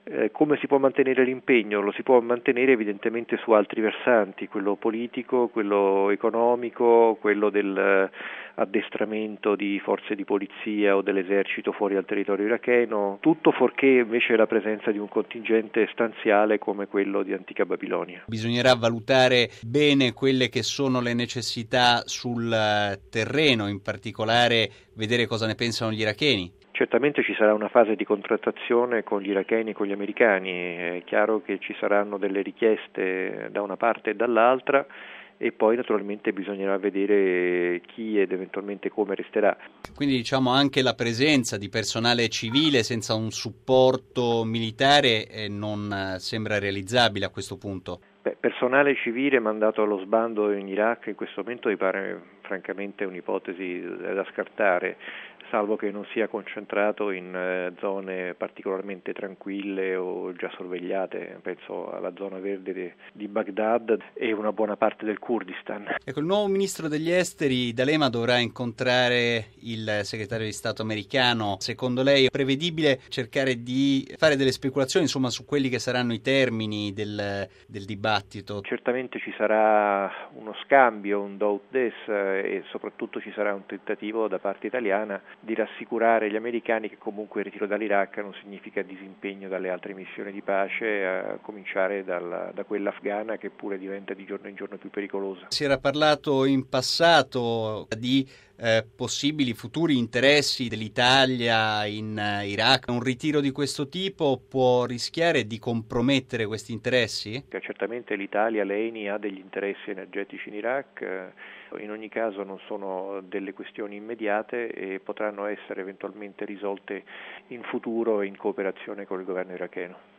Come si può mantenere l'impegno? Lo si può mantenere evidentemente su altri versanti, quello politico, quello economico, quello del addestramento di forze di polizia o dell'esercito fuori dal territorio iracheno, tutto fuorché invece la presenza di un contingente stanziale come quello di antica Babilonia. Bisognerà valutare bene quelle che sono le necessità sul terreno, in particolare vedere cosa ne pensano gli iracheni. Certamente ci sarà una fase di contrattazione con gli iracheni e con gli americani, è chiaro che ci saranno delle richieste da una parte e dall'altra e poi naturalmente bisognerà vedere chi ed eventualmente come resterà. Quindi diciamo anche la presenza di personale civile senza un supporto militare non sembra realizzabile a questo punto. Personale civile mandato allo sbando in Iraq in questo momento mi pare francamente un'ipotesi da scartare, salvo che non sia concentrato in zone particolarmente tranquille o già sorvegliate, penso alla zona verde di Baghdad e una buona parte del Kurdistan. Ecco, il nuovo ministro degli esteri D'Alema dovrà incontrare il segretario di Stato americano. Secondo lei è prevedibile cercare di fare delle speculazioni, insomma, su quelli che saranno i termini del dibattito? Certamente ci sarà uno scambio, un do ut des e soprattutto ci sarà un tentativo da parte italiana di rassicurare gli americani che comunque il ritiro dall'Iraq non significa disimpegno dalle altre missioni di pace, a cominciare da quella afghana che pure diventa di giorno in giorno più pericolosa. Si era parlato in passato di possibili futuri interessi dell'Italia in Iraq. Un ritiro di questo tipo può rischiare di compromettere questi interessi? Certamente l'Italia, l'ENI, ha degli interessi energetici in Iraq, in ogni caso non sono delle questioni immediate e potranno essere eventualmente risolte in futuro in cooperazione con il governo iracheno.